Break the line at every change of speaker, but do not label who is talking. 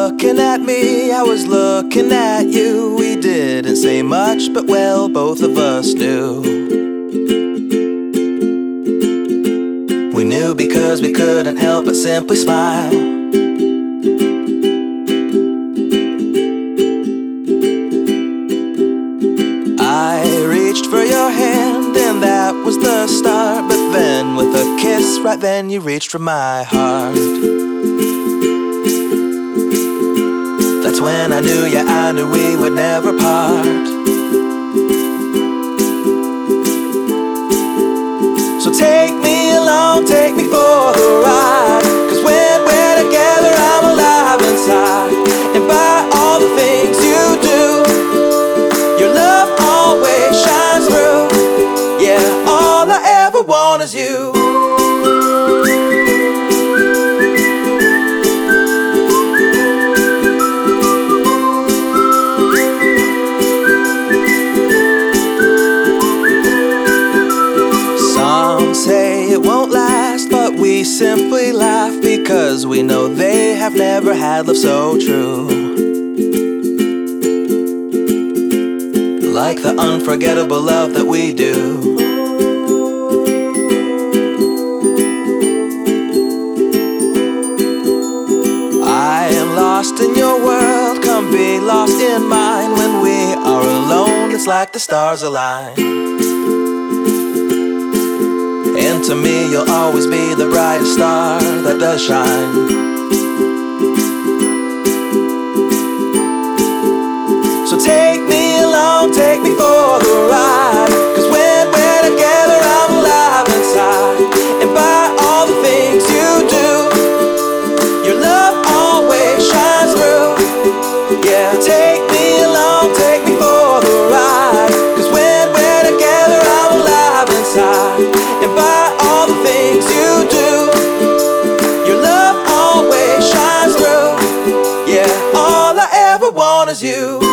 looking at me, I was looking at you. We didn't say much, but well, both of us knew. We knew because we couldn't help but simply smile. I reached for your hand and that was the start. But then with a kiss, right then you reached for my heart. That's when I knew, yeah, I knew we would never part. So take me along, take me for the ride. 'Cause when we're together I'm alive inside. And by all the things you do, your love always shines through. Yeah, all I ever want is you. Say it won't last, but we simply laugh because we know they have never had love so true. Like the unforgettable love that we do. I am lost in your world, come be lost in mine. When we are alone, it's like the stars align. And to me, you'll always be the brightest star that does shine. So take me along, take me for the ride. 'Cause when we're together, I'm alive inside. And by all the things you do, your love always shines through. Yeah, take me along, take me for the ride. 'Cause when we're together, I'm alive inside. And by all the things you do, your love always shines through. Yeah, all I ever want is you.